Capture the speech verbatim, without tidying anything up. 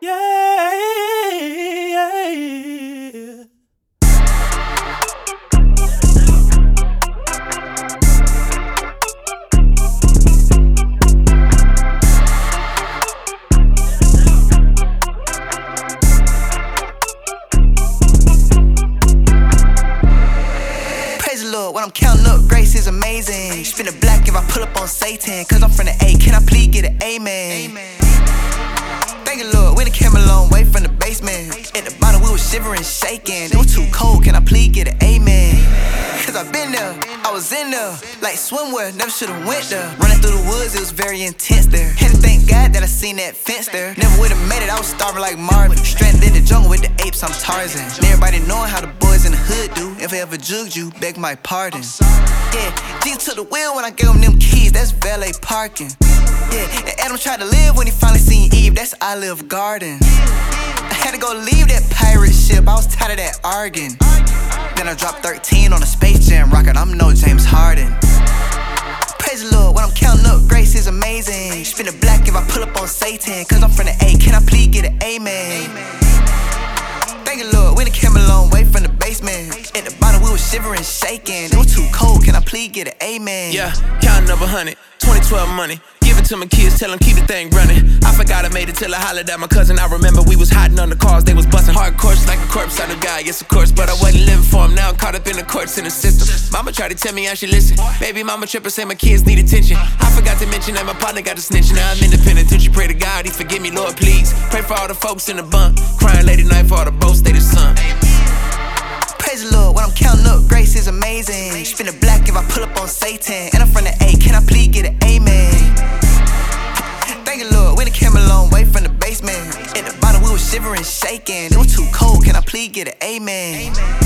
Yeah, yeah. Praise the Lord, when I'm counting up, grace is amazing. Spin the black if I pull up on Satan, cause I'm from the A, can I please get an amen? Amen. Thank you, Lord, we done came a long way from the basement. At the bottom, we was shivering, shaking. It was too cold, can I please get an amen? Cause I been there, I was in there, like swimwear, never should've went there. Running through the woods, it was very intense there. Had to thank God that I seen that fence there. Never would've made it, I was starving like Marvin. Stranded in the jungle with the apes, I'm Tarzan. And everybody knowing how the boys in the hood do. If I ever jugged you, beg my pardon. Yeah, Jesus took the wheel when I gave him them keys, that's valet parking. Yeah, and Adam tried to live when he finally seen Eve, that's Olive Garden. I had to go leave that pirate ship, I was tired of that arguing. Then I dropped thirteen on a Space Jam rocket, I'm no James Harden. Praise the Lord, when I'm counting up, grace is amazing. Spin the black if I pull up on Satan, cause I'm from the A, can I please get an amen? Thank you, Lord, we done came a long way from the basement. At the bottom, we was shivering, shaking. It was too cold, can I please get an amen? Yeah, counting up a hundred, twenty twelve money. Give it to my kids, tell them keep the thing running. I forgot I made it till I hollered at my cousin. I remember we was hiding on the cars, they was busting hard course like a corpse out of God, yes of course. But I wasn't living for him, now I'm caught up in the courts in the system. Mama tried to tell me I should listen. Baby mama trippin', say my kids need attention. I forgot to mention that my partner got a snitch. Now I'm independent, till you pray to God, he forgive me, Lord please. Pray for all the folks in the bunk, crying late at night for all the boats, stay the sun. Praise the Lord, when I'm counting up, grace is amazing. Spin the black if I pull up on Satan, and I'm from the A, can I please get an amen? Thank you, Lord, we done came a long way from the basement. At the bottom, we was shivering, shaking. It was too cold, can I please get an amen?